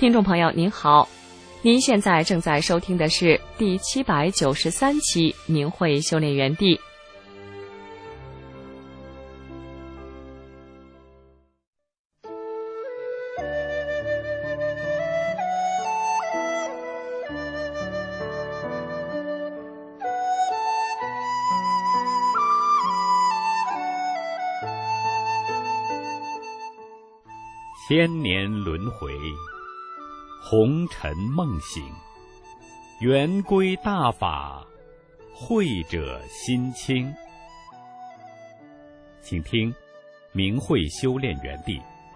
听众朋友您好，您现在正在收听的是第793期明慧修炼园地。 千年轮回，红尘梦醒，圆归大法，慧者心清。请听明慧修炼园地。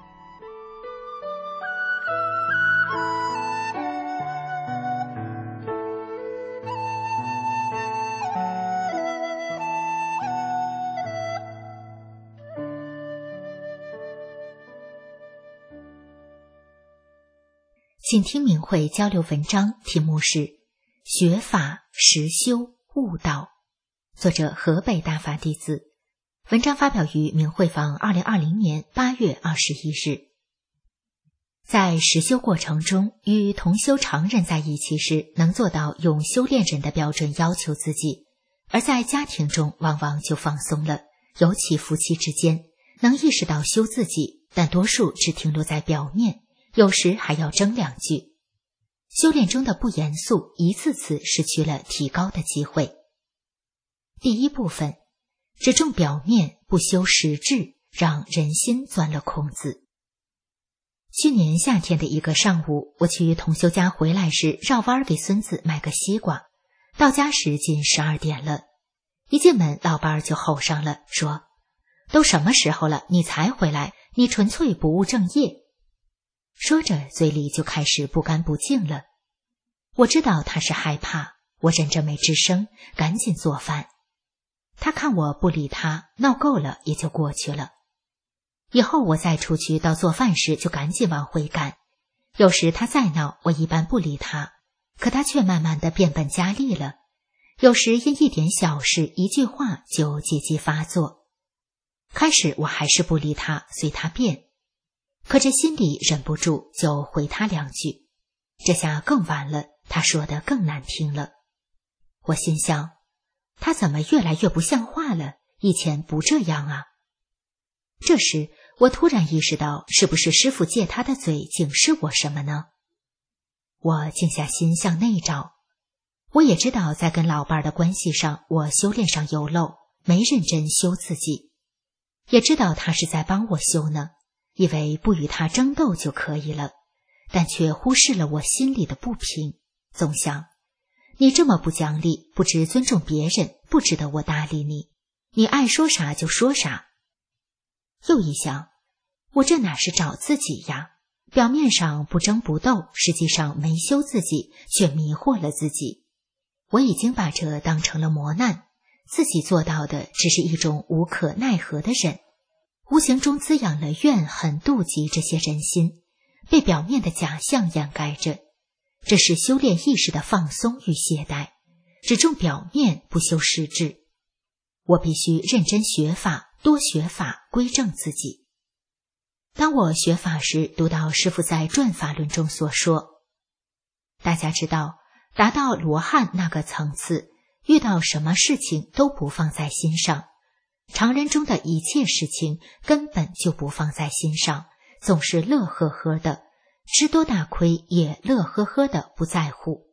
请听明慧交流文章，题目是学法实修悟道，作者河北大法弟子。文章发表于明慧坊2020年8月21日。在实修过程中，与同修常人在一起时，能做到用修炼人的标准要求自己，而在家庭中往往就放松了，尤其夫妻之间，能意识到修自己，但多数只停留在表面，有时还要争两句。修炼中的不严肃，一次次失去了提高的机会。第一部分，只重表面，不修实质，让人心钻了空子。去年夏天的一个上午，我去同修家回来时，绕弯给孙子买个西瓜，到家时近12点了。一进门，老伴儿就吼上了，说：“都什么时候了，你才回来？你纯粹不务正业。”说着嘴里就开始不干不净了。我知道他是害怕，我忍着没吱声，赶紧做饭。他看我不理他，闹够了也就过去了。以后我再出去到做饭时就赶紧往回赶。有时他再闹，我一般不理他，可他却慢慢的变本加厉了。有时因一点小事一句话就借机发作。开始我还是不理他，随他变。可这心里忍不住就回他两句，这下更完了，他说的更难听了。我心想，他怎么越来越不像话了？以前不这样啊。这时我突然意识到，是不是师父借他的嘴警示我什么呢？我静下心向内找。我也知道在跟老伴儿的关系上，我修炼上有漏，没认真修自己，也知道他是在帮我修呢，以为不与他争斗就可以了，但却忽视了我心里的不平，总想，你这么不讲理，不知尊重别人，不值得我搭理你，你爱说啥就说啥。又一想，我这哪是找自己呀？表面上不争不斗，实际上没修自己，却迷惑了自己。我已经把这当成了磨难，自己做到的只是一种无可奈何的忍，无形中滋养了怨恨妒忌这些人心，被表面的假象掩盖着。这是修炼意识的放松与懈怠，只重表面不修实质。我必须认真学法，多学法，归正自己。当我学法时，读到师父在转法论中所说，大家知道，达到罗汉那个层次，遇到什么事情都不放在心上，常人中的一切事情根本就不放在心上，总是乐呵呵的，吃多大亏也乐呵呵的不在乎。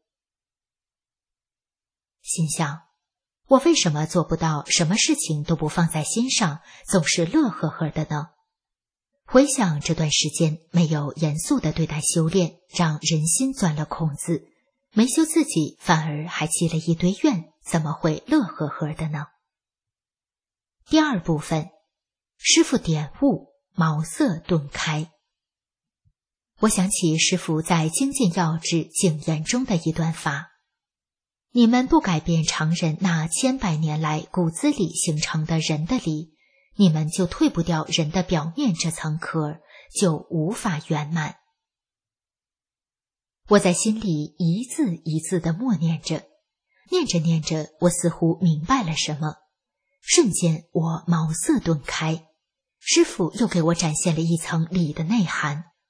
心想，我为什么做不到什么事情都不放在心上，总是乐呵呵的呢？回想这段时间没有严肃地对待修炼，让人心钻了空子，没修自己，反而还积了一堆怨，怎么会乐呵呵的呢？第二部分，师父点悟，茅塞顿开。我想起师父在《精进要旨警言》中的一段话：你们不改变常人那千百年来骨子里形成的人的理，你们就退不掉人的表面这层壳，就无法圆满。我在心里一字一字地默念着，念着念着，我似乎明白了什么，瞬间我茅塞顿开。师父又给我展现了一层理的内涵，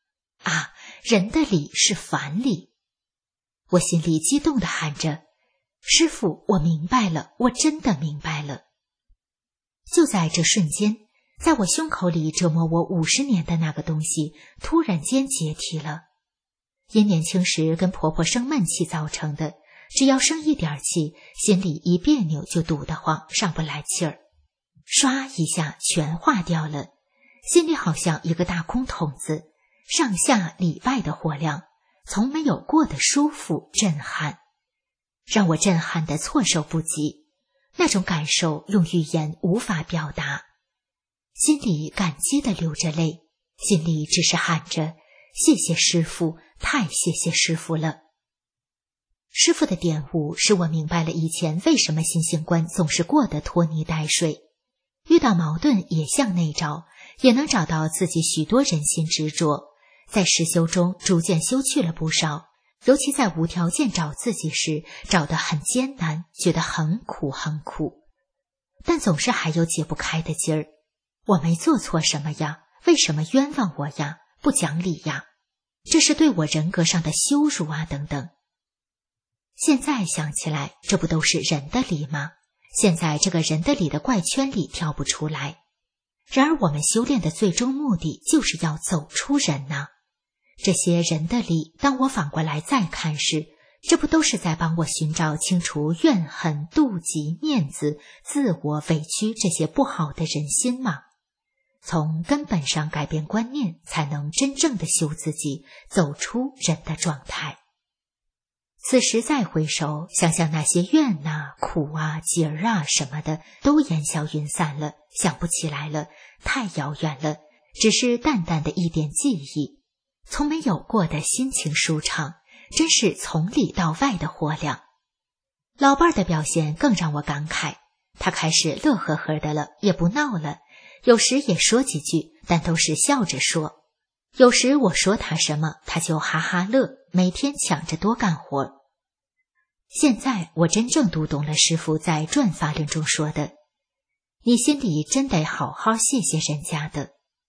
啊，人的理是凡理。我心里激动地喊着，师父，我明白了，我真的明白了。就在这瞬间，在我胸口里折磨我50年的那个东西突然间解体了。因年轻时跟婆婆生闷气造成的，只要生一点气，心里一别扭就堵得慌，上不来气儿，唰一下全化掉了。心里好像一个大空桶子，上下里外的火量，从没有过的舒服震撼，让我震撼得措手不及。那种感受用语言无法表达，心里感激地流着泪，心里只是喊着谢谢师父，太谢谢师父了。师父的点悟使我明白了以前为什么心性观总是过得拖泥带水，遇到矛盾也像内招，也能找到自己许多人心执着，在实修中逐渐修去了不少，尤其在无条件找自己时，找得很艰难，觉得很苦很苦，但总是还有解不开的劲儿。我没做错什么呀，为什么冤枉我呀，不讲理呀，这是对我人格上的羞辱啊，等等。现在想起来，这不都是人的理吗？现在这个人的理的怪圈里跳不出来。然而我们修炼的最终目的就是要走出人呐。这些人的理，当我反过来再看时，这不都是在帮我寻找清除怨恨、妒忌、面子、自我、委屈这些不好的人心吗？从根本上改变观念，才能真正的修自己，走出人的状态。此时再回首，想想那些怨啊、苦啊、结儿啊什么的，都烟消云散了，想不起来了，太遥远了，只是淡淡的一点记忆。从没有过的心情舒畅，真是从里到外的火亮。老伴儿的表现更让我感慨，他开始乐呵呵的了，也不闹了，有时也说几句，但都是笑着说。有时我说他什么，他就哈哈乐，每天抢着多干活。现在我真正读懂了师父在转法论中说的，你心里真得好好谢谢人家的，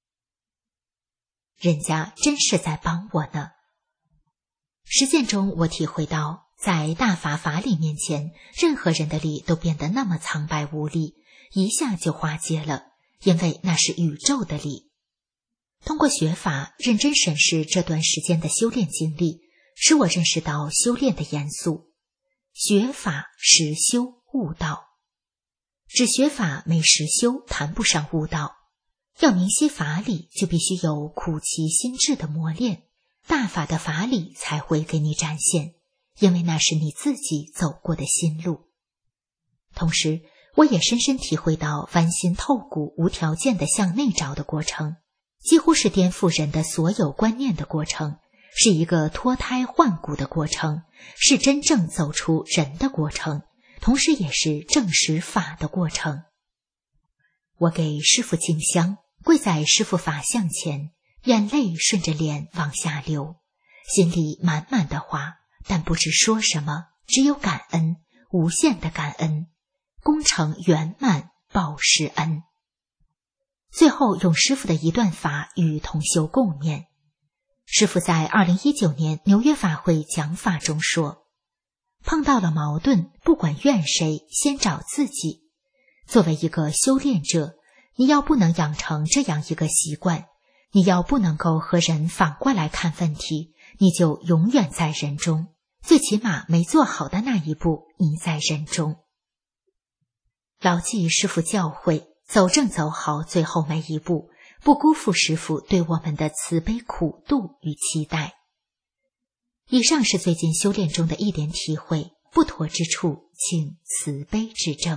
人家真是在帮我呢。实践中我体会到，在大法法理面前，任何人的理都变得那么苍白无力，一下就化解了，因为那是宇宙的理。通过学法认真审视这段时间的修炼经历，使我认识到修炼的严肃。学法实修悟道，只学法没实修，谈不上悟道。要明晰法理，就必须有苦其心志的磨练，大法的法理才会给你展现，因为那是你自己走过的心路。同时，我也深深体会到剜心透骨、无条件的向内找的过程，几乎是颠覆人的所有观念的过程，是一个脱胎换骨的过程，是真正走出人的过程，同时也是证实法的过程。我给师父敬香，跪在师父法像前，眼泪顺着脸往下流，心里满满的话，但不知说什么，只有感恩，无限的感恩，功成圆满，报师恩。最后用师父的一段法与同修共勉。师父在2019年纽约法会讲法中说，碰到了矛盾，不管怨谁，先找自己。作为一个修炼者，你要不能养成这样一个习惯，你要不能够和人反过来看问题，你就永远在人中，最起码没做好的那一步，你在人中。牢记师父教诲，走正走好最后每一步，不辜负师父对我们的慈悲苦度与期待。以上是最近修炼中的一点体会，不妥之处，请慈悲指正。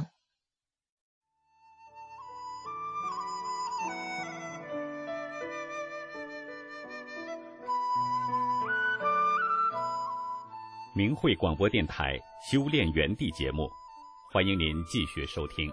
明慧广播电台修炼园地节目，欢迎您继续收听。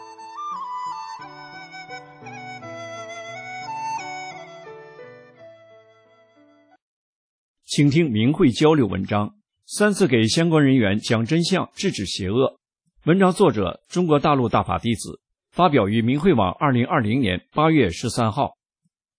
请听明慧交流文章，3次给相关人员讲真相，制止邪恶。文章作者中国大陆大法弟子，发表于明慧网2020年8月13号。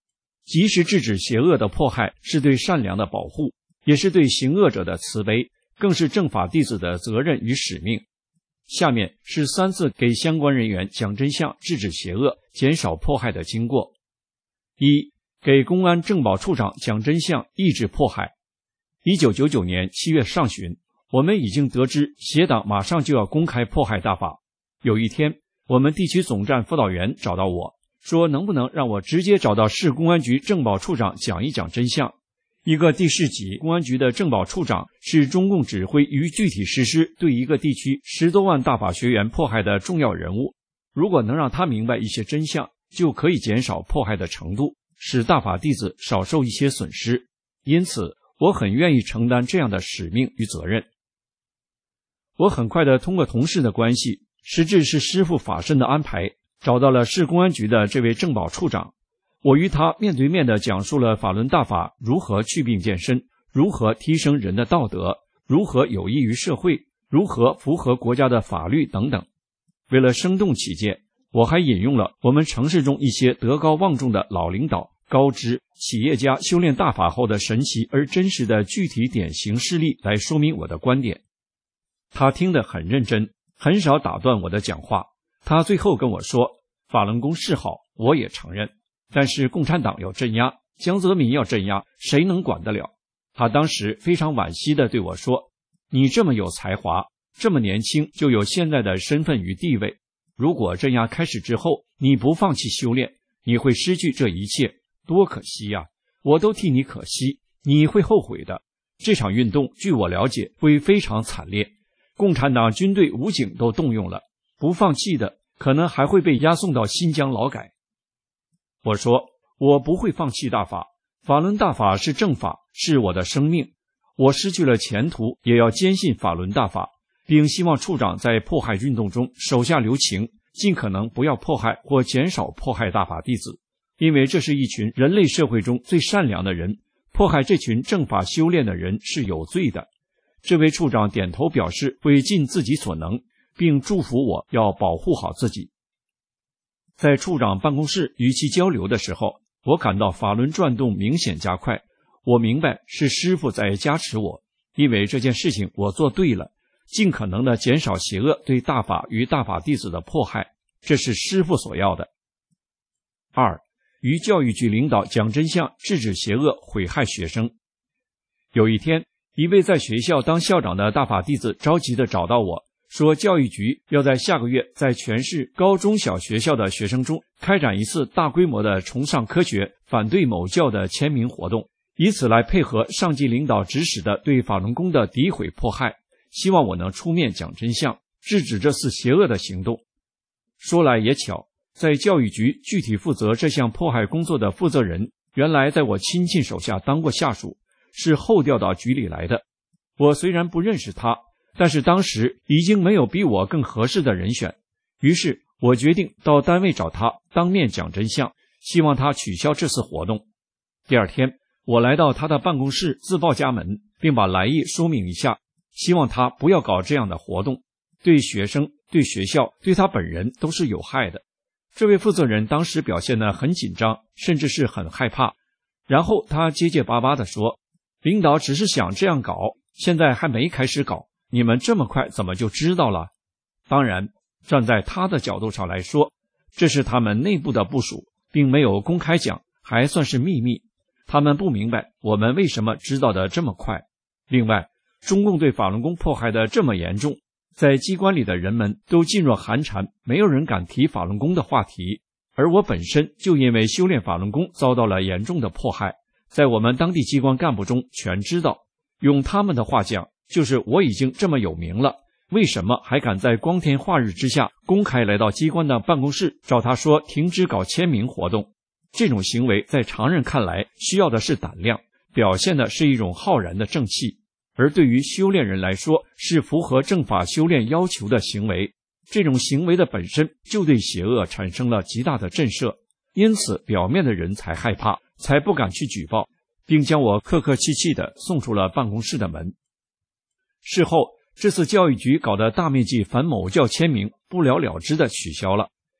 及时制止邪恶的迫害是对善良的保护，也是对行恶者的慈悲，更是正法弟子的责任与使命。下面是3次给相关人员讲真相、制止邪恶、减少迫害的经过。1. 给公安政保处长讲真相，抑制迫害。1999年7月上旬，我们已经得知邪党马上就要公开迫害大法。有一天，我们地区总站辅导员找到我，说能不能让我直接找到市公安局政保处长讲一讲真相。一个地市级公安局的政保处长是中共指挥与具体实施对一个地区10多万大法学员迫害的重要人物，如果能让他明白一些真相，就可以减少迫害的程度，使大法弟子少受一些损失。因此我很愿意承担这样的使命与责任。我很快地通过同事的关系，实质是师父法身的安排，找到了市公安局的这位政保处长。我与他面对面地讲述了法轮大法如何祛病健身，如何提升人的道德，如何有益于社会，如何符合国家的法律等等。为了生动起见，我还引用了我们城市中一些德高望重的老领导、高知企业家修炼大法后的神奇而真实的具体典型事例来说明我的观点。他听得很认真，很少打断我的讲话。他最后跟我说，法轮功是好，我也承认，但是共产党要镇压，江泽民要镇压，谁能管得了？他当时非常惋惜地对我说，你这么有才华，这么年轻就有现在的身份与地位，如果镇压开始之后你不放弃修炼，你会失去这一切，多可惜呀！我都替你可惜，你会后悔的。这场运动据我了解会非常惨烈，共产党军队、武警都动用了，不放弃的可能还会被押送到新疆劳改。我说，我不会放弃大法，法轮大法是正法，是我的生命，我失去了前途也要坚信法轮大法，并希望处长在迫害运动中手下留情，尽可能不要迫害或减少迫害大法弟子，因为这是一群人类社会中最善良的人，迫害这群正法修炼的人是有罪的。这位处长点头表示会尽自己所能，并祝福我要保护好自己。在处长办公室与其交流的时候，我感到法轮转动明显加快，我明白是师父在加持我，因为这件事情我做对了，尽可能的减少邪恶对大法与大法弟子的迫害，这是师父所要的。2. 与教育局领导讲真相，制止邪恶毁害学生。有一天，一位在学校当校长的大法弟子着急地找到我，说教育局要在下个月在全市高中小学校的学生中开展一次大规模的崇尚科学、反对某教的签名活动，以此来配合上级领导指使的对法轮功的诋毁迫害，希望我能出面讲真相，制止这次邪恶的行动。说来也巧，在教育局具体负责这项迫害工作的负责人，原来在我亲戚手下当过下属，是后调到局里来的。我虽然不认识他，但是当时已经没有比我更合适的人选，于是我决定到单位找他，当面讲真相，希望他取消这次活动。第二天，我来到他的办公室自报家门，并把来意说明一下，希望他不要搞这样的活动，对学生、对学校、对他本人都是有害的。这位负责人当时表现得很紧张，甚至是很害怕。然后他结结巴巴地说，领导只是想这样搞，现在还没开始搞，你们这么快怎么就知道了？当然，站在他的角度上来说，这是他们内部的部署，并没有公开讲，还算是秘密。他们不明白我们为什么知道的这么快。另外，中共对法轮功迫害的这么严重，在机关里的人们都噤若寒蝉，没有人敢提法轮功的话题。而我本身就因为修炼法轮功遭到了严重的迫害，在我们当地机关干部中全知道。用他们的话讲，就是我已经这么有名了，为什么还敢在光天化日之下公开来到机关的办公室找他说停止搞签名活动？这种行为在常人看来需要的是胆量，表现的是一种浩然的正气，而对于修炼人来说是符合正法修炼要求的行为。这种行为的本身就对邪恶产生了极大的震慑，因此表面的人才害怕，才不敢去举报，并将我客客气气地送出了办公室的门。事后，这次教育局搞的大面积反某教签名不了了之地取消了，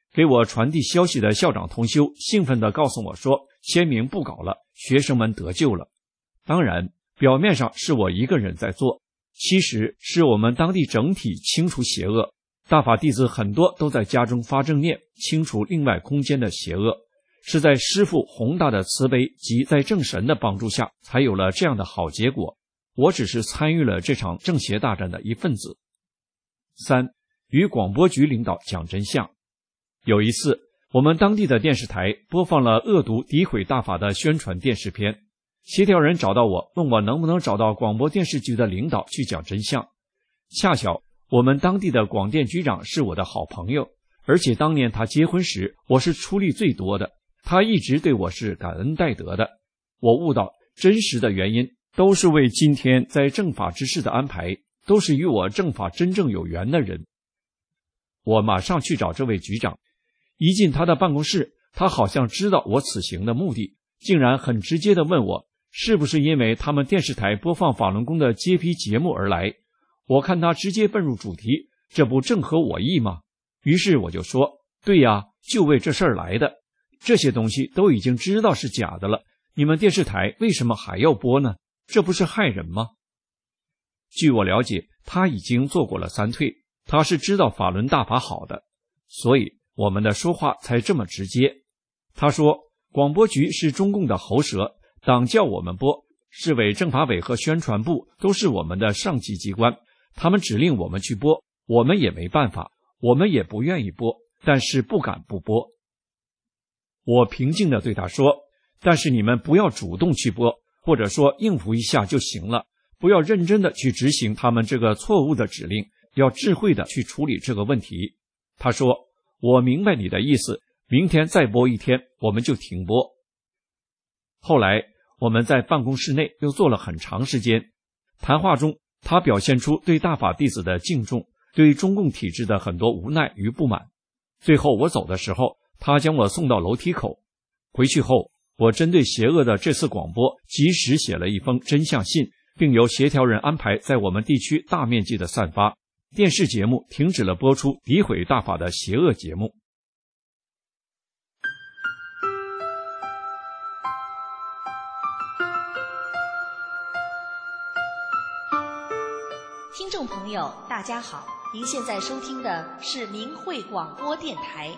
给我传递消息的校长同修兴奋地告诉我说，先明不搞了，学生们得救了。当然，表面上是我一个人在做，其实是我们当地整体清除邪恶。大法弟子很多都在家中发正念，清除另外空间的邪恶，是在师父宏大的慈悲及在正神的帮助下，才有了这样的好结果。我只是参与了这场正邪大战的一份子。3. 与广播局领导讲真相。有一次，我们当地的电视台播放了恶毒诋毁大法的宣传电视片，协调人找到我，问我能不能找到广播电视局的领导去讲真相。恰巧我们当地的广电局长是我的好朋友，而且当年他结婚时我是出力最多的，他一直对我是感恩戴德的。我悟到真实的原因都是为今天在正法之事的安排，都是与我正法真正有缘的人。我马上去找这位局长，一进他的办公室，他好像知道我此行的目的，竟然很直接地问我是不是因为他们电视台播放法轮功的揭批节目而来。我看他直接奔入主题，这不正合我意吗？于是我就说，对呀，就为这事儿来的，这些东西都已经知道是假的了，你们电视台为什么还要播呢？这不是害人吗？据我了解，他已经做过了3退，他是知道法轮大法好的，所以我们的说话才这么直接。他说，广播局是中共的喉舌，党叫我们播，市委政法委和宣传部都是我们的上级机关，他们指令我们去播，我们也没办法，我们也不愿意播，但是不敢不播。我平静地对他说，但是你们不要主动去播，或者说应付一下就行了，不要认真地去执行他们这个错误的指令，要智慧地去处理这个问题。他说，我明白你的意思，明天再播1天，我们就停播。后来我们在办公室内又坐了很长时间，谈话中他表现出对大法弟子的敬重，对中共体制的很多无奈与不满。最后我走的时候，他将我送到楼梯口。回去后，我针对邪恶的这次广播及时写了一封真相信，并由协调人安排在我们地区大面积的散发。电视节目停止了播出诋毁大法的邪恶节目。 听众朋友，大家好，您现在收听的是明慧广播电台。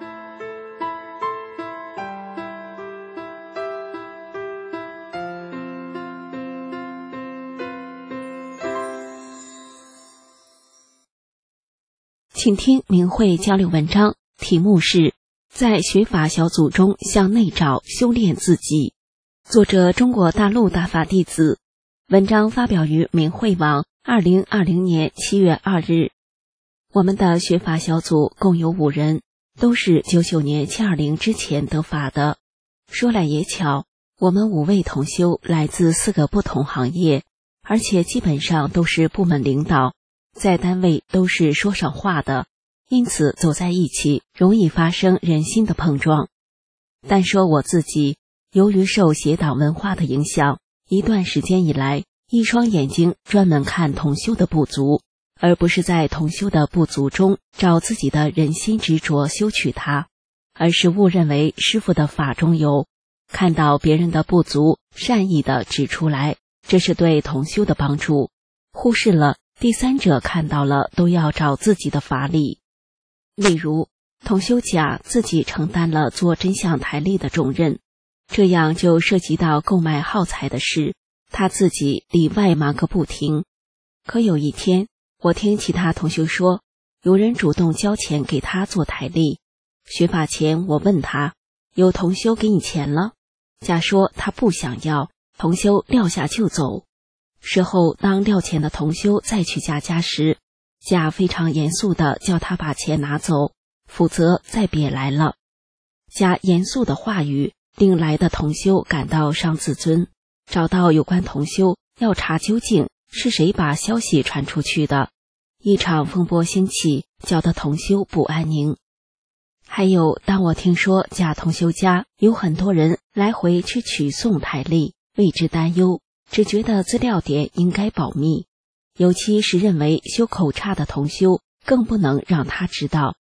请听明慧交流文章，题目是在学法小组中向内找修炼自己，作者中国大陆大法弟子，文章发表于明慧网2020年7月2日。我们的学法小组共有5人，都是99年720之前得法的。说来也巧，我们5位同修来自4个不同行业，而且基本上都是部门领导，在单位都是说上话的，因此走在一起容易发生人心的碰撞。单说我自己，由于受邪党文化的影响，一段时间以来，一双眼睛专门看同修的不足，而不是在同修的不足中找自己的人心执着修取它，而是误认为师父的法中有，看到别人的不足，善意的指出来，这是对同修的帮助，忽视了第三者看到了都要找自己的法理。例如，同修甲自己承担了做真相台历的重任，这样就涉及到购买耗材的事，他自己里外忙个不停。可有一天，我听其他同修说，有人主动交钱给他做台历。学法前我问他，有同修给你钱了？甲说他不想要，同修撂下就走。事后当撂钱的同修再去甲家时，甲非常严肃地叫他把钱拿走，否则再别来了。甲严肃的话语令来的同修感到伤自尊，找到有关同修要查究竟是谁把消息传出去的。一场风波兴起，搅得同修不安宁。还有，当我听说甲同修家有很多人来回去取送台历，为之担忧，只觉得资料点应该保密，尤其是认为修口差的同修更不能让他知道。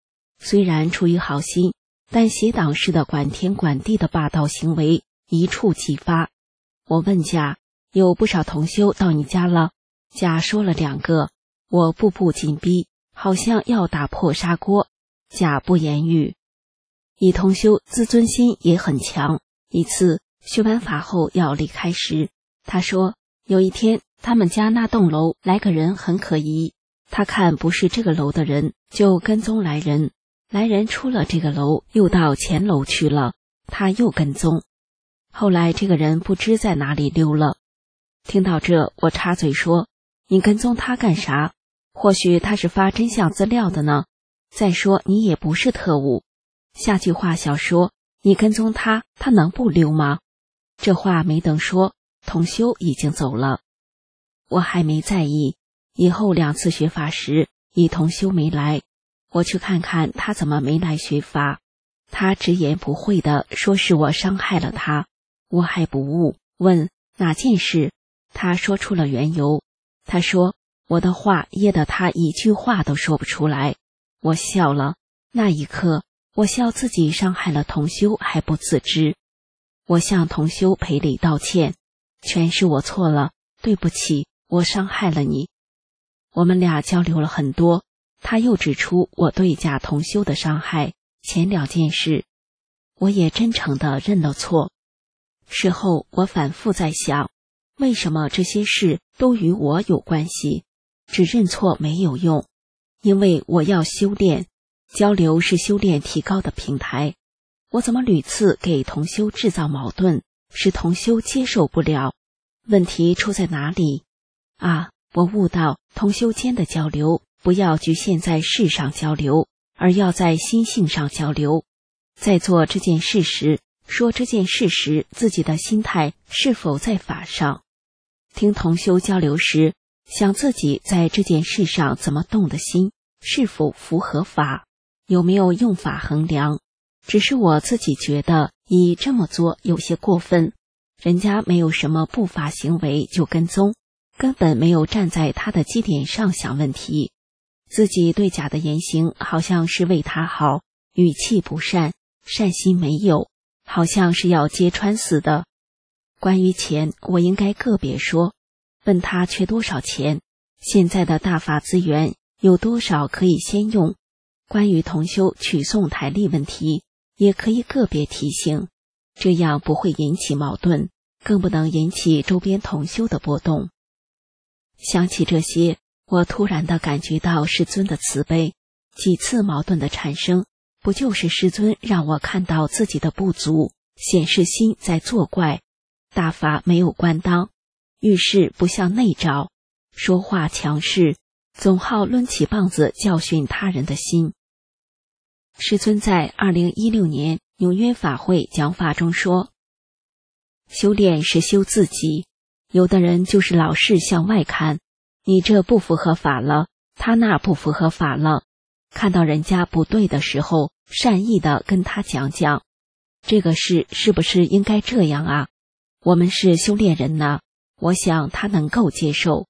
虽然出于好心，但邪党式的管天管地的霸道行为一触即发。我问甲，有不少同修到你家了？甲说了2个，我步步紧逼，好像要打破砂锅。甲不言语。乙同修自尊心也很强，一次学完法后要离开时，他说有一天他们家那栋楼来个人很可疑，他看不是这个楼的人，就跟踪来人。来人出了这个楼，又到前楼去了，他又跟踪。后来这个人不知在哪里溜了。听到这，我插嘴说，你跟踪他干啥？或许他是发真相资料的呢。再说你也不是特务。下句话小说，你跟踪他，他能不溜吗？这话没等说，同修已经走了。我还没在意，以后2次学法时，乙同修没来，我去看看他怎么没来学法。他直言不讳地说是我伤害了他，我还不悟，问哪件事，他说出了缘由。他说我的话噎得他一句话都说不出来。我笑了，那一刻我笑自己伤害了同修还不自知。我向同修赔礼道歉，全是我错了，对不起，我伤害了你。我们俩交流了很多，他又指出我对甲同修的伤害，前2件事，我也真诚地认了错。事后我反复在想，为什么这些事都与我有关系？只认错没有用，因为我要修炼，交流是修炼提高的平台。我怎么屡次给同修制造矛盾，使同修接受不了？问题出在哪里？我悟到同修间的交流不要局限在事上交流，而要在心性上交流。在做这件事时，说这件事时自己的心态是否在法上。听同修交流时，想自己在这件事上怎么动的心，是否符合法，有没有用法衡量。只是我自己觉得乙这么做有些过分，人家没有什么不法行为就跟踪，根本没有站在他的基点上想问题。自己对甲的言行好像是为他好，语气不善，善心没有，好像是要揭穿似的。关于钱，我应该个别说，问他缺多少钱，现在的大法资源有多少可以先用。关于同修取诵台历问题，也可以个别提醒，这样不会引起矛盾，更不能引起周边同修的波动。想起这些，我突然地感觉到师尊的慈悲。几次矛盾的产生，不就是师尊让我看到自己的不足，显示心在作怪。大法没有关当，遇事不向内找，说话强势，总好抡起棒子教训他人的心。师尊在2016年纽约法会讲法中说，修炼是修自己，有的人就是老是向外看，你这不符合法了，他那不符合法了，看到人家不对的时候，善意的跟他讲讲，这个事是不是应该这样啊？我们是修炼人呢，我想他能够接受。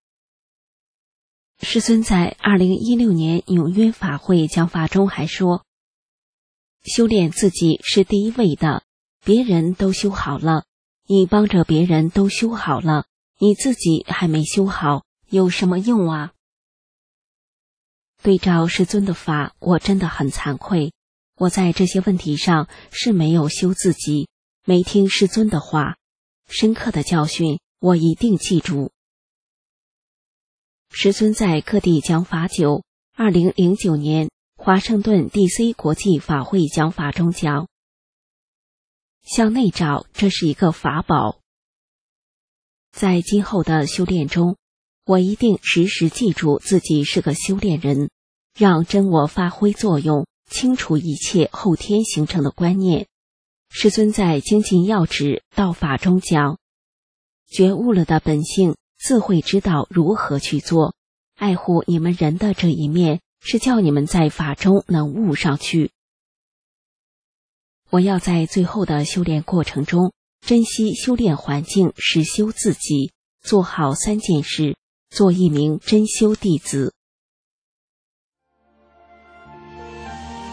师尊在2016年纽约法会讲法中还说，修炼自己是第一位的，别人都修好了，你帮着别人都修好了，你自己还没修好，有什么用啊？对照师尊的法，我真的很惭愧，我在这些问题上是没有修自己，没听师尊的话，深刻的教训我一定记住。师尊在各地讲法久，2009年华盛顿 DC 国际法会讲法中讲，向内找，这是一个法宝。在今后的修炼中，我一定时时记住自己是个修炼人，让真我发挥作用，清除一切后天形成的观念。师尊在精进要旨道法中讲，觉悟了的本性自会知道如何去做，爱护你们人的这一面，是叫你们在法中能悟上去。我要在最后的修炼过程中，珍惜修炼环境，实修自己，做好3件事，做一名真修弟子。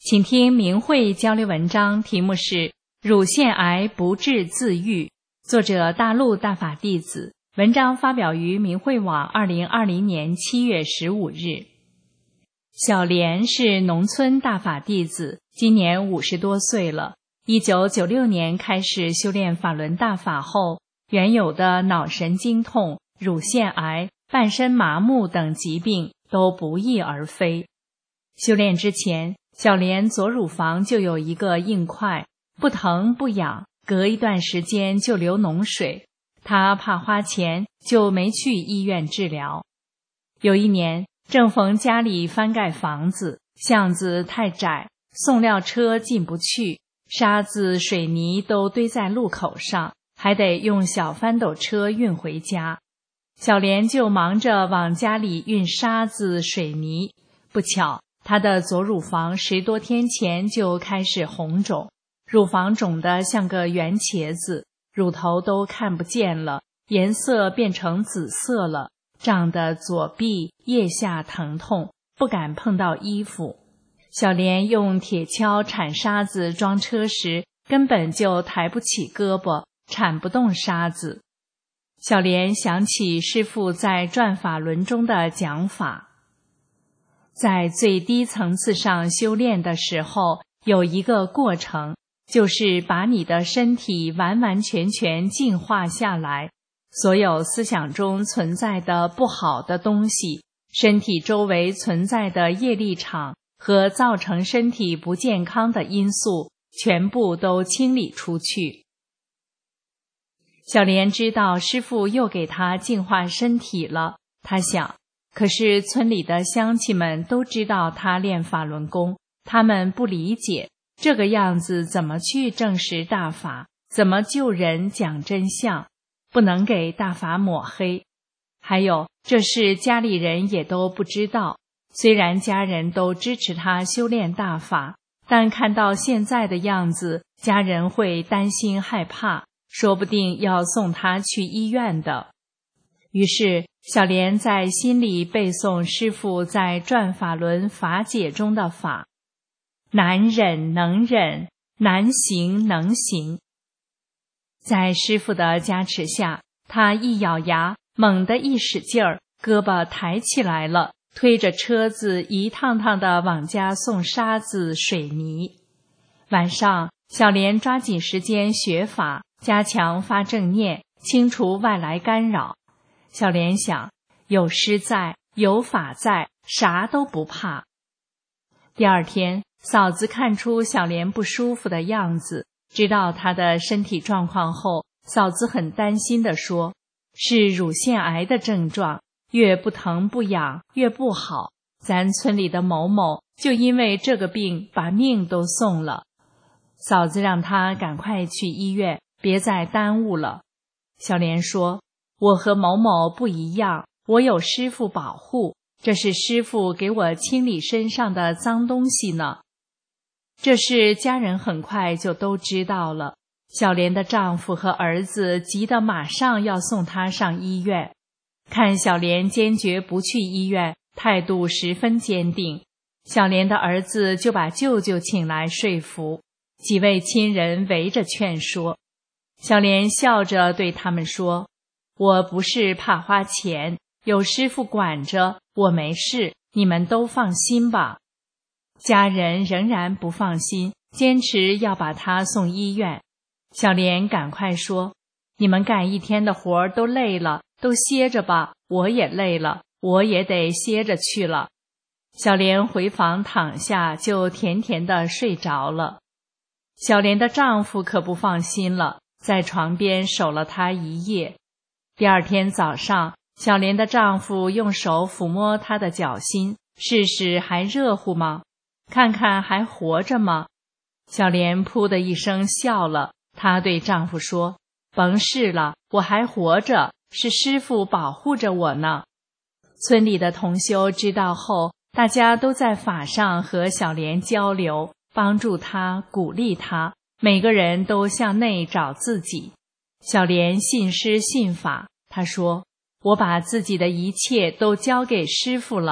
请听明慧交流文章，题目是乳腺癌不治自愈，作者大陆大法弟子，文章发表于明慧网2020年7月15日。小莲是农村大法弟子，今年50多岁了。1996年开始修炼法轮大法后，原有的脑神经痛、乳腺癌、半身麻木等疾病都不翼而飞。修炼之前，小莲左乳房就有一个硬块，不疼不痒，隔一段时间就流脓水。她怕花钱，就没去医院治疗。有一年，正逢家里翻盖房子，巷子太窄，送料车进不去，沙子、水泥都堆在路口上，还得用小翻斗车运回家。小莲就忙着往家里运沙子、水泥，不巧她的左乳房10多天前就开始红肿，乳房肿得像个圆茄子，乳头都看不见了，颜色变成紫色了，胀得左臂、腋下疼痛，不敢碰到衣服。小莲用铁锹铲沙子装车时，根本就抬不起胳膊，铲不动沙子。小莲想起师父在转法轮中的讲法，在最低层次上修炼的时候，有一个过程，就是把你的身体完完全全净化下来，所有思想中存在的不好的东西，身体周围存在的业力场和造成身体不健康的因素，全部都清理出去。小莲知道师父又给她净化身体了，她想，可是村里的乡亲们都知道她练法轮功，他们不理解，这个样子怎么去证实大法，怎么救人讲真相，不能给大法抹黑。还有，这事家里人也都不知道，虽然家人都支持他修炼大法，但看到现在的样子，家人会担心害怕，说不定要送他去医院的。于是小莲在心里背诵师父在转法轮法解中的法，难忍能忍，难行能行。在师父的加持下，他一咬牙，猛地一使劲儿，胳膊抬起来了，推着车子一趟趟地往家送沙子、水泥。晚上，小莲抓紧时间学法，加强发正念，清除外来干扰。小莲想，有师在，有法在，啥都不怕。第二天，嫂子看出小莲不舒服的样子，知道她的身体状况后，嫂子很担心地说，是乳腺癌的症状，越不疼不痒越不好，咱村里的某某就因为这个病把命都送了。嫂子让她赶快去医院，别再耽误了。小莲说，我和某某不一样，我有师父保护，这是师父给我清理身上的脏东西呢。这事家人很快就都知道了，小莲的丈夫和儿子急得马上要送她上医院。看小莲坚决不去医院，态度十分坚定，小莲的儿子就把舅舅请来说服，几位亲人围着劝说。小莲笑着对他们说，我不是怕花钱，有师父管着，我没事，你们都放心吧。家人仍然不放心，坚持要把他送医院。小莲赶快说，你们干一天的活都累了，都歇着吧，我也累了，我也得歇着去了。小莲回房躺下，就甜甜地睡着了。小莲的丈夫可不放心了，在床边守了她一夜。第二天早上，小莲的丈夫用手抚摸她的脚心，试试还热乎吗？看看还活着吗？小莲噗的一声笑了，她对丈夫说，甭试了，我还活着，是师父保护着我呢。村里的同修知道后，大家都在法上和小莲交流，帮助她，鼓励她，每个人都向内找自己。小莲信师信法，她说，我把自己的一切都交给师父了，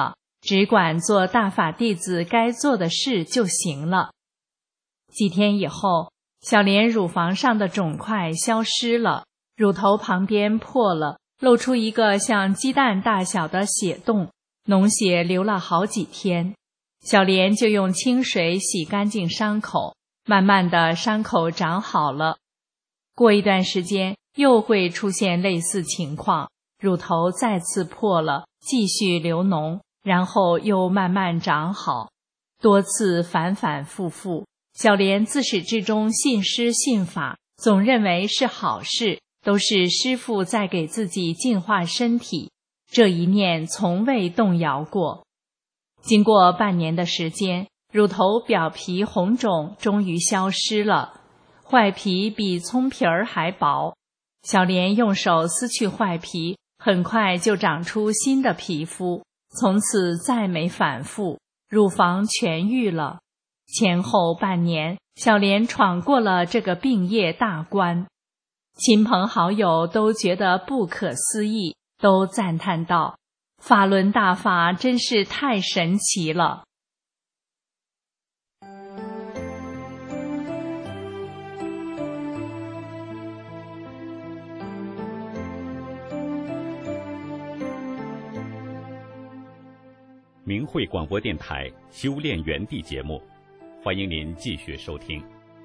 只管做大法弟子该做的事就行了。几天以后，小莲乳房上的肿块消失了，乳头旁边破了，露出一个像鸡蛋大小的血洞，脓血流了好几天。小莲就用清水洗干净伤口，慢慢的伤口长好了。过一段时间又会出现类似情况，乳头再次破了，继续流脓，然后又慢慢长好，多次反反复复。小莲自始至终信师信法，总认为是好事，都是师父在给自己净化身体，这一念从未动摇过。经过半年的时间，乳头表皮红肿终于消失了，坏皮比葱皮儿还薄。小莲用手撕去坏皮，很快就长出新的皮肤，从此再没反复，乳房痊愈了。前后半年，小莲闯过了这个病业大关。亲朋好友都觉得不可思议，都赞叹道：法轮大法真是太神奇了。 明慧广播电台修炼园地节目，欢迎您继续收听。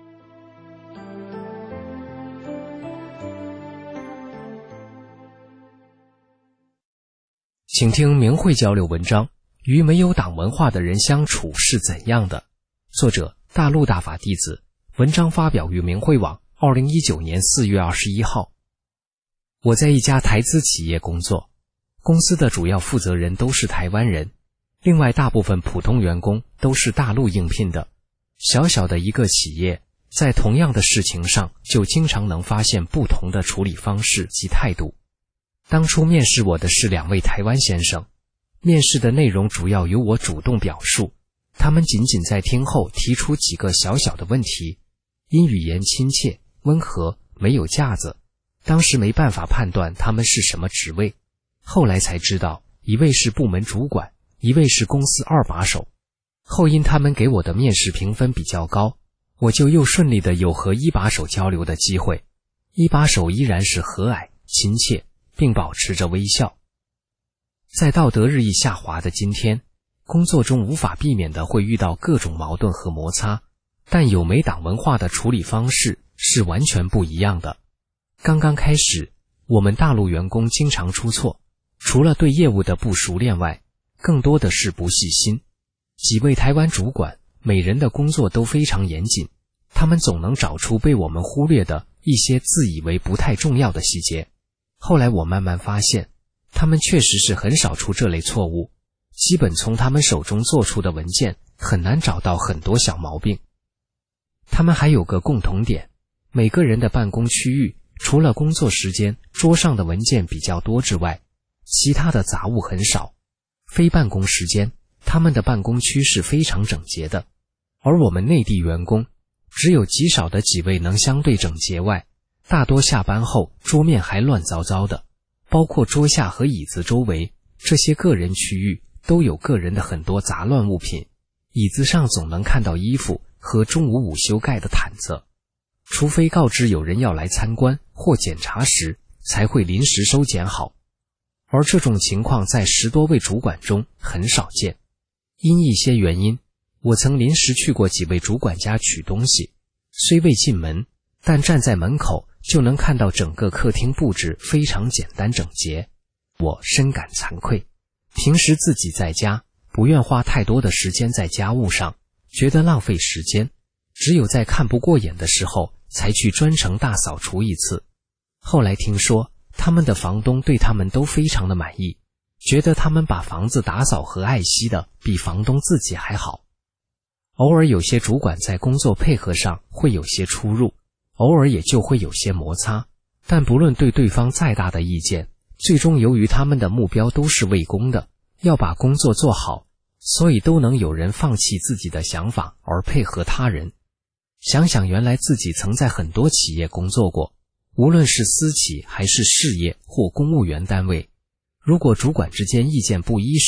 请听明慧交流文章：与没有党文化的人相处是怎样的？作者大陆大法弟子，文章发表于明慧网2019年4月21号。我在一家台资企业工作，公司的主要负责人都是台湾人，另外大部分普通员工都是大陆应聘的。小小的一个企业，在同样的事情上就经常能发现不同的处理方式及态度。当初面试我的是2位台湾先生，面试的内容主要由我主动表述，他们仅仅在听后提出几个小小的问题，因语言亲切、温和，没有架子，当时没办法判断他们是什么职位，后来才知道一位是部门主管，一位是公司2把手。后因他们给我的面试评分比较高，我就又顺利的有和1把手交流的机会。1把手依然是和蔼、亲切，并保持着微笑。在道德日益下滑的今天，工作中无法避免的会遇到各种矛盾和摩擦，但有没党文化的处理方式是完全不一样的。刚刚开始，我们大陆员工经常出错，除了对业务的不熟练外，更多的是不细心。几位台湾主管，每人的工作都非常严谨，他们总能找出被我们忽略的一些自以为不太重要的细节。后来我慢慢发现，他们确实是很少出这类错误，基本从他们手中做出的文件很难找到很多小毛病。他们还有个共同点，每个人的办公区域除了工作时间桌上的文件比较多之外，其他的杂物很少。非办公时间，他们的办公区是非常整洁的，而我们内地员工只有极少的几位能相对整洁外，大多下班后桌面还乱糟糟的，包括桌下和椅子周围，这些个人区域都有个人的很多杂乱物品，椅子上总能看到衣服和中午午休盖的毯子，除非告知有人要来参观或检查时，才会临时收捡好。而这种情况在10多位主管中很少见。因一些原因，我曾临时去过几位主管家取东西，虽未进门，但站在门口就能看到整个客厅布置非常简单整洁，我深感惭愧。平时自己在家不愿花太多的时间在家务上，觉得浪费时间，只有在看不过眼的时候才去专程大扫除一次。后来听说他们的房东对他们都非常的满意，觉得他们把房子打扫和爱惜的比房东自己还好。偶尔有些主管在工作配合上会有些出入，偶尔也就会有些摩擦，但不论对对方再大的意见，最终由于他们的目标都是为公的，要把工作做好，所以都能有人放弃自己的想法而配合他人。想想原来自己曾在很多企业工作过，无论是私企还是事业或公务员单位，如果主管之间意见不一时，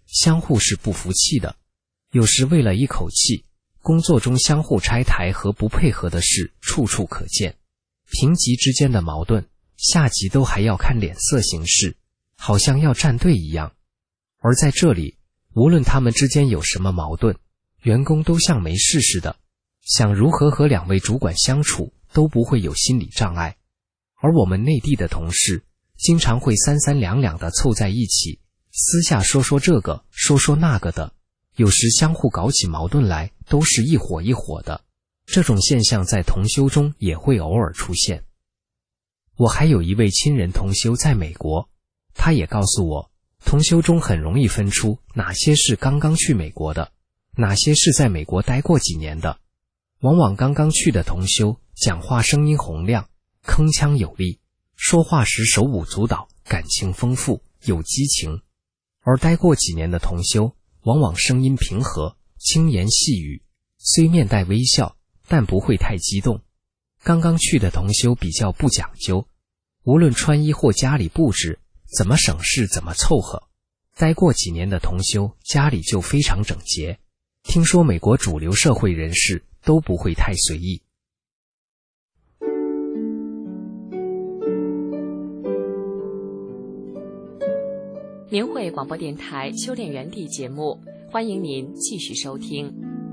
相互是不服气的，有时为了一口气，工作中相互拆台和不配合的事处处可见。平级之间的矛盾，下级都还要看脸色行事，好像要站队一样。而在这里，无论他们之间有什么矛盾，员工都像没事似的，想如何和两位主管相处都不会有心理障碍。而我们内地的同事经常会三三两两地凑在一起，私下说说这个说说那个的，有时相互搞起矛盾来都是一伙一伙的。这种现象在同修中也会偶尔出现。我还有一位亲人同修在美国，他也告诉我，同修中很容易分出哪些是刚刚去美国的，哪些是在美国待过几年的。往往刚刚去的同修讲话声音洪亮，铿锵有力，说话时手舞足蹈，感情丰富，有激情。而待过几年的同修往往声音平和，轻言细语，虽面带微笑，但不会太激动。刚刚去的同修比较不讲究，无论穿衣或家里布置，怎么省事怎么凑合。待过几年的同修家里就非常整洁，听说美国主流社会人士都不会太随意。 明慧广播电台修炼园地节目，欢迎您继续收听。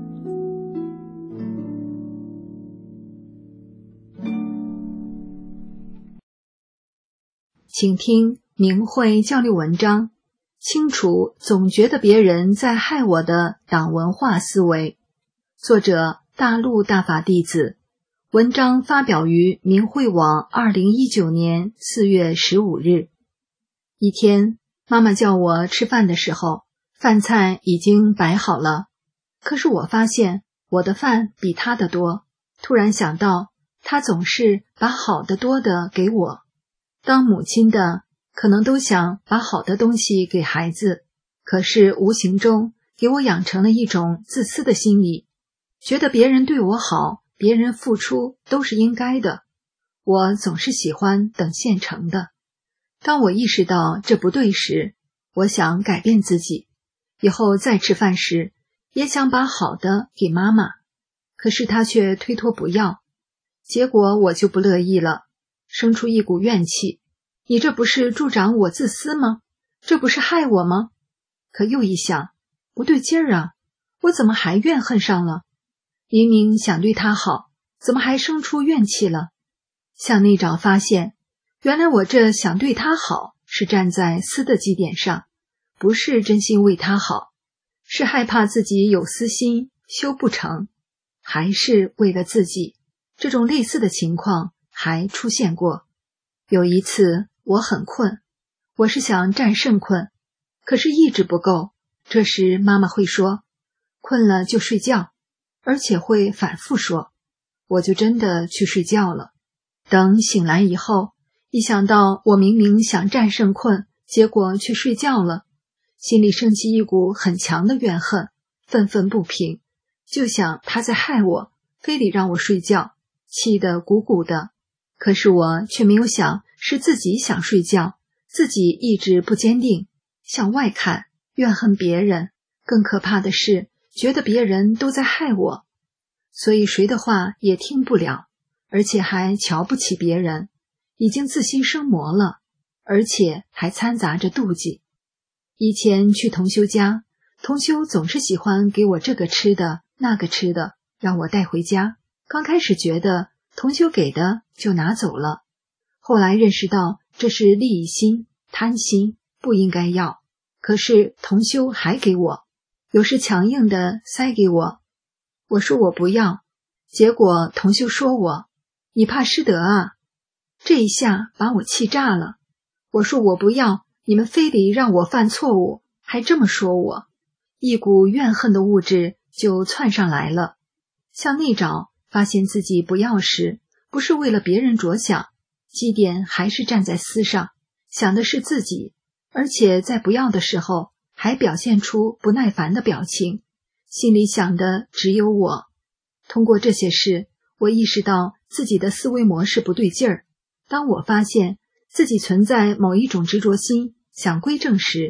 请听明慧交流文章，清除总觉得别人在害我的党文化思维。作者大陆大法弟子，文章发表于明慧网2019年4月15日。一天，妈妈叫我吃饭的时候，饭菜已经摆好了，可是我发现我的饭比她的多。突然想到，她总是把好的多的给我。当母亲的可能都想把好的东西给孩子，可是无形中给我养成了一种自私的心理，觉得别人对我好，别人付出都是应该的。我总是喜欢等现成的。当我意识到这不对时，我想改变自己，以后再吃饭时也想把好的给妈妈，可是她却推脱不要。结果我就不乐意了，生出一股怨气。你这不是助长我自私吗？这不是害我吗？可又一想，不对劲儿啊，我怎么还怨恨上了？明明想对她好，怎么还生出怨气了？向内找发现，原来我这想对她好是站在私的基点上，不是真心为她好，是害怕自己有私心修不成，还是为了自己。这种类似的情况还出现过。有一次我很困，我是想战胜困，可是意志不够。这时妈妈会说，困了就睡觉，而且会反复说，我就真的去睡觉了。等醒来以后，一想到我明明想战胜困，结果去睡觉了，心里升起一股很强的怨恨，愤愤不平，就想他在害我，非得让我睡觉，气得鼓鼓的。可是我却没有想是自己想睡觉，自己意志不坚定，向外看，怨恨别人，更可怕的是觉得别人都在害我，所以谁的话也听不了，而且还瞧不起别人，已经自心生魔了，而且还掺杂着妒忌。以前去同修家，同修总是喜欢给我这个吃的那个吃的，让我带回家。刚开始觉得同修给的就拿走了，后来认识到这是利益心、贪心，不应该要。可是同修还给我，有时强硬的塞给我，我说我不要，结果同修说我，你怕失德啊。这一下把我气炸了，我说我不要，你们非得让我犯错误，还这么说我，一股怨恨的物质就窜上来了。向内找，发现自己不要时，不是为了别人着想，基点还是站在私上，想的是自己，而且在不要的时候还表现出不耐烦的表情，心里想的只有我。通过这些事，我意识到自己的思维模式不对劲儿。当我发现自己存在某一种执着心，想归正时，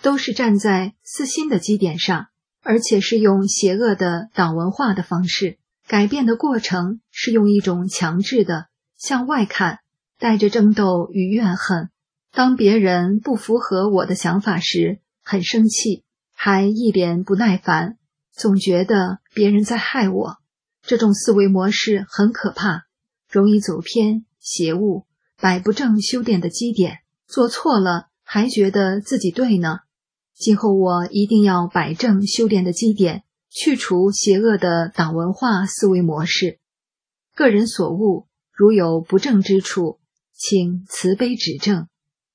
都是站在私心的基点上，而且是用邪恶的党文化的方式。改变的过程是用一种强制的向外看，带着争斗与怨恨。当别人不符合我的想法时，很生气，还一脸不耐烦，总觉得别人在害我。这种思维模式很可怕，容易走偏邪误，摆不正修炼的基点，做错了还觉得自己对呢。今后我一定要摆正修炼的基点，去除邪恶的党文化思维模式。个人所悟，如有不正之处，请慈悲指正。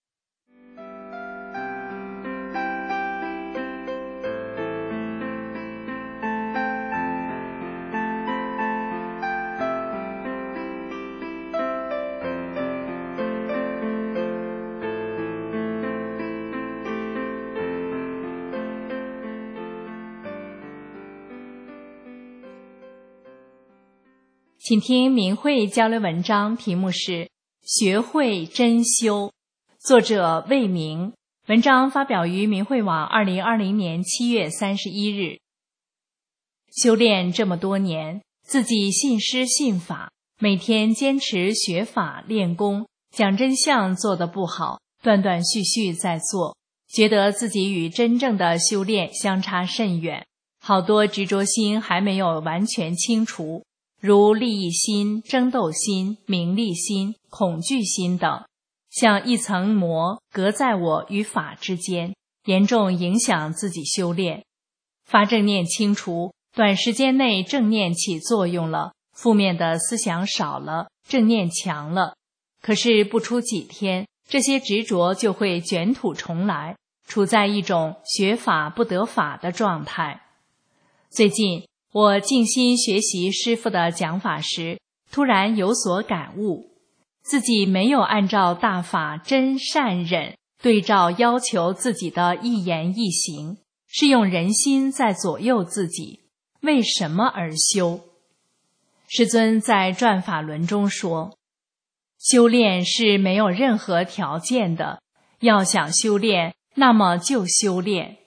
请听明慧交流文章，题目是学会真修，作者魏明，文章发表于明慧网2020年7月31日。修炼这么多年，自己信师信法，每天坚持学法练功，讲真相做得不好，断断续续在做，觉得自己与真正的修炼相差甚远，好多执着心还没有完全清除，如利益心、争斗心、名利心、恐惧心等，像一层膜隔在我与法之间，严重影响自己修炼。发正念清除，短时间内正念起作用了，负面的思想少了，正念强了。可是不出几天，这些执着就会卷土重来，处在一种学法不得法的状态。最近我静心学习师父的讲法时，突然有所感悟，自己没有按照大法真善忍对照要求自己的一言一行，是用人心在左右自己，为什么而修？师尊在转法轮中说，修炼是没有任何条件的，要想修炼，那么就修炼。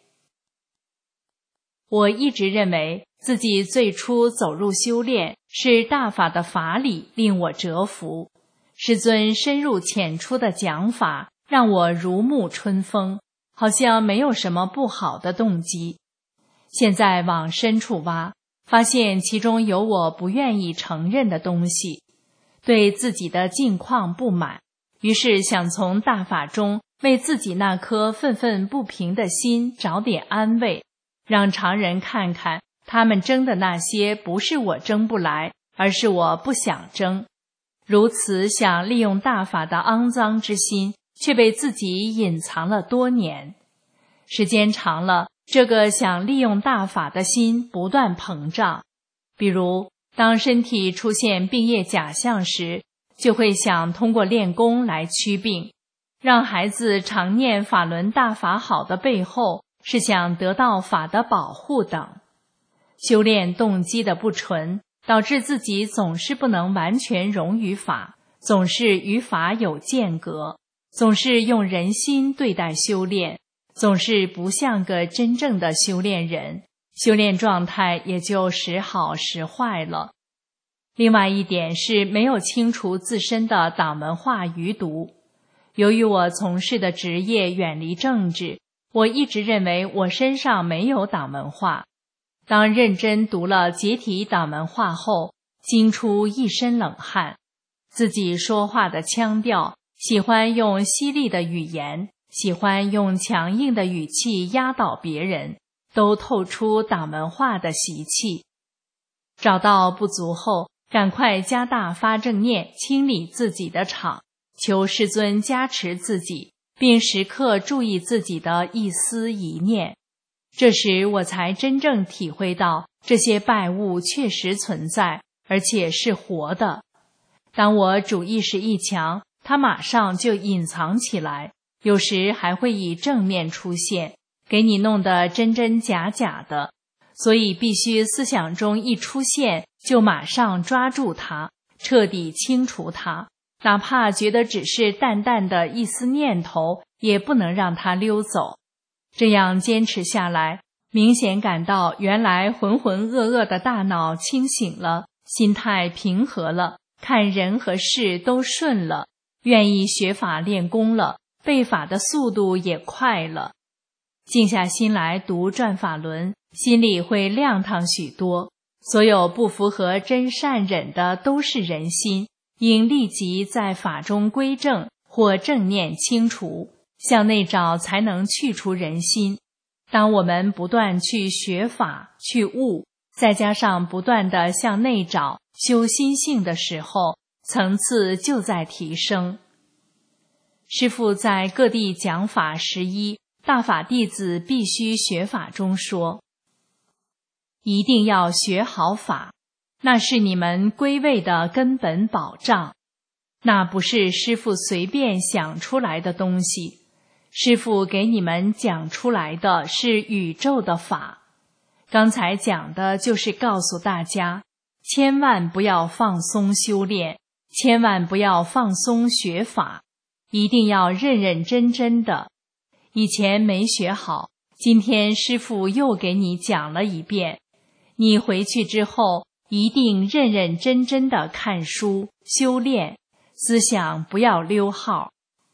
我一直认为自己最初走入修炼，是大法的法理令我折服。师尊深入浅出的讲法，让我如沐春风，好像没有什么不好的动机。现在往深处挖，发现其中有我不愿意承认的东西，对自己的境况不满，于是想从大法中为自己那颗愤愤不平的心找点安慰，让常人看看他们争的那些不是我争不来，而是我不想争。如此想利用大法的肮脏之心，却被自己隐藏了多年。时间长了，这个想利用大法的心不断膨胀。比如当身体出现病业假象时，就会想通过练功来驱病。让孩子常念法轮大法好的背后，是想得到法的保护等。修炼动机的不纯，导致自己总是不能完全融于法，总是与法有间隔，总是用人心对待修炼，总是不像个真正的修炼人，修炼状态也就时好时坏了。另外一点是没有清除自身的党文化余毒。由于我从事的职业远离政治，我一直认为我身上没有党文化。当认真读了解体党文化后，惊出一身冷汗。自己说话的腔调，喜欢用犀利的语言，喜欢用强硬的语气压倒别人，都透出党文化的习气。找到不足后，赶快加大发正念，清理自己的场，求师尊加持自己，并时刻注意自己的一思一念。这时我才真正体会到，这些败物确实存在，而且是活的。当我主意识一强，它马上就隐藏起来，有时还会以正面出现，给你弄得真真假假的。所以必须思想中一出现，就马上抓住它，彻底清除它，哪怕觉得只是淡淡的一丝念头，也不能让它溜走。 这样坚持下来，明显感到原来浑浑噩噩的大脑清醒了，心态平和了，看人和事都顺了，愿意学法练功了，背法的速度也快了。静下心来读转法轮，心里会亮堂许多。所有不符合真善忍的都是人心，应立即在法中归正或正念清除，向内找才能去除人心。当我们不断去学法去悟，再加上不断地向内找修心性的时候，层次就在提升。师父在各地讲法11大法弟子必须学法中说，一定要学好法，那是你们归位的根本保障。那不是师父随便想出来的东西，师父给你们讲出来的是宇宙的法。刚才讲的就是告诉大家，千万不要放松修炼，千万不要放松学法，一定要认认真真的。以前没学好，今天师父又给你讲了一遍，你回去之后一定认认真真的看书修炼，思想不要溜号。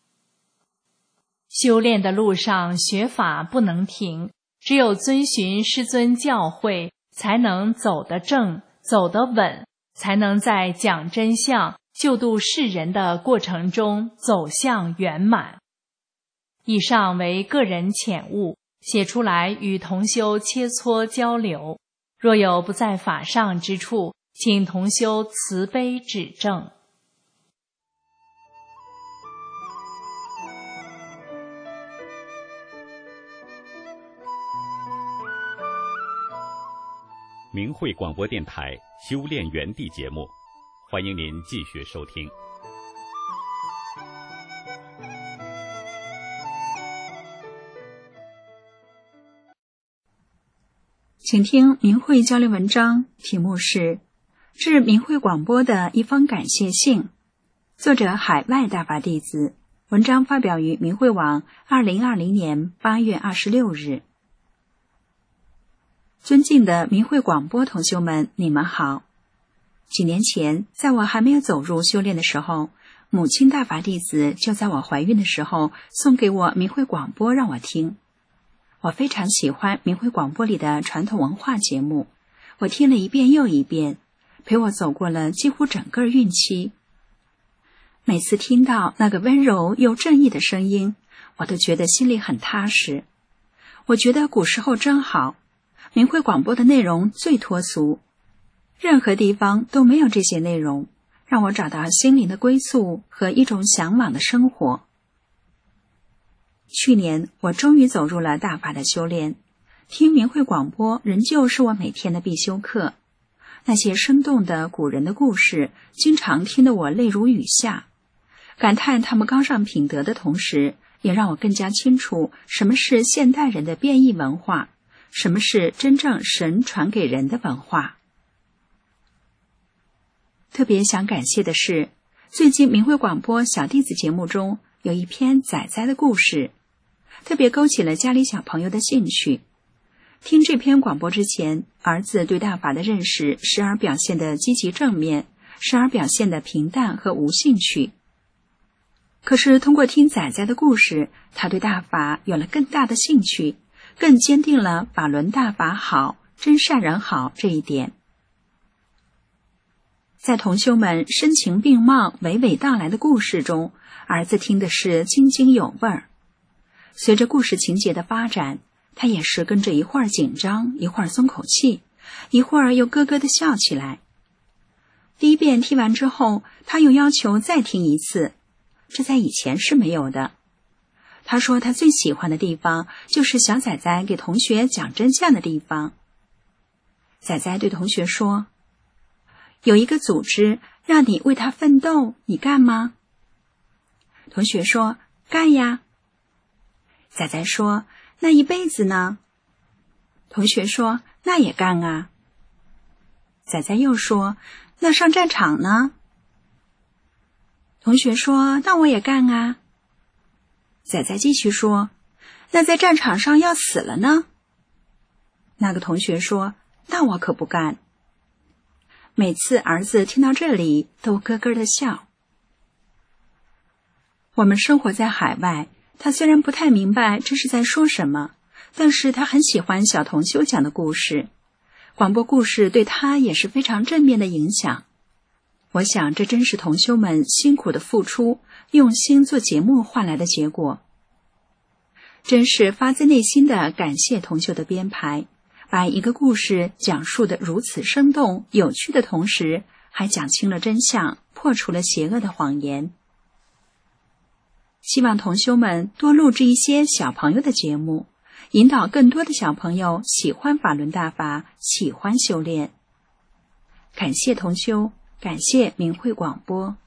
修炼的路上学法不能停，只有遵循师尊教诲，才能走得正走得稳，才能在讲真相救度世人的过程中走向圆满。以上为个人浅悟，写出来与同修切磋交流，若有不在法上之处，请同修慈悲指正。 明慧广播电台修炼园地节目，欢迎您继续收听。 请听明慧交流文章，题目是致明慧广播的一封感谢信，作者海外大法弟子，文章发表于明慧网2020年8月26日。尊敬的明慧广播同修们，你们好。几年前，在我还没有走入修炼的时候，母亲大法弟子就在我怀孕的时候送给我明慧广播让我听。我非常喜欢明慧广播里的传统文化节目，我听了一遍又一遍，陪我走过了几乎整个孕期。每次听到那个温柔又正义的声音，我都觉得心里很踏实。我觉得古时候真好，明慧广播的内容最脱俗，任何地方都没有这些内容，让我找到心灵的归宿和一种向往的生活。去年我终于走入了大法的修炼，听明慧广播仍旧是我每天的必修课。那些生动的古人的故事，经常听得我泪如雨下，感叹他们高尚品德的同时，也让我更加清楚什么是现代人的变异文化，什么是真正神传给人的文化。特别想感谢的是，最近明慧广播小弟子节目中有一篇仔仔的故事，特别勾起了家里小朋友的兴趣。听这篇广播之前，儿子对大法的认识时而表现得积极正面，时而表现得平淡和无兴趣。可是通过听仔仔的故事，他对大法有了更大的兴趣，更坚定了法轮大法好，真善人好这一点。在同修们声情并茂娓娓道来的故事中，儿子听的是津津有味儿。随着故事情节的发展，他也是跟着一会儿紧张，一会儿松口气，一会儿又咯咯地笑起来。第一遍听完之后，他又要求再听一次，这在以前是没有的。他说他最喜欢的地方就是小仔仔给同学讲真相的地方。仔仔对同学说，有一个组织让你为他奋斗，你干吗？同学说，干呀。仔仔说，那一辈子呢？同学说，那也干啊。仔仔又说，那上战场呢？同学说，那我也干啊。仔仔继续说， 那在战场上要死了呢？那个同学说，那我可不干。每次儿子听到这里都咯咯地笑。我们生活在海外，他虽然不太明白这是在说什么，但是他很喜欢小童修讲的故事，广播故事对他也是非常正面的影响。我想这真是同修们辛苦的付出，用心做节目换来的结果。真是发自内心的感谢同修的编排，把一个故事讲述得如此生动有趣的同时，还讲清了真相，破除了邪恶的谎言。希望同修们多录制一些小朋友的节目，引导更多的小朋友喜欢法轮大法，喜欢修炼。感谢同修，感谢明慧广播。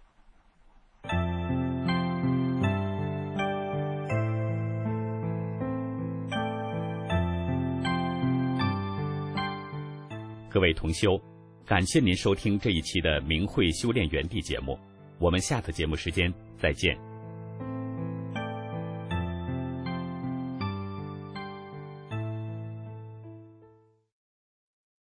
各位同修，感谢您收听这一期的明慧修炼园地节目，我们下次节目时间再见。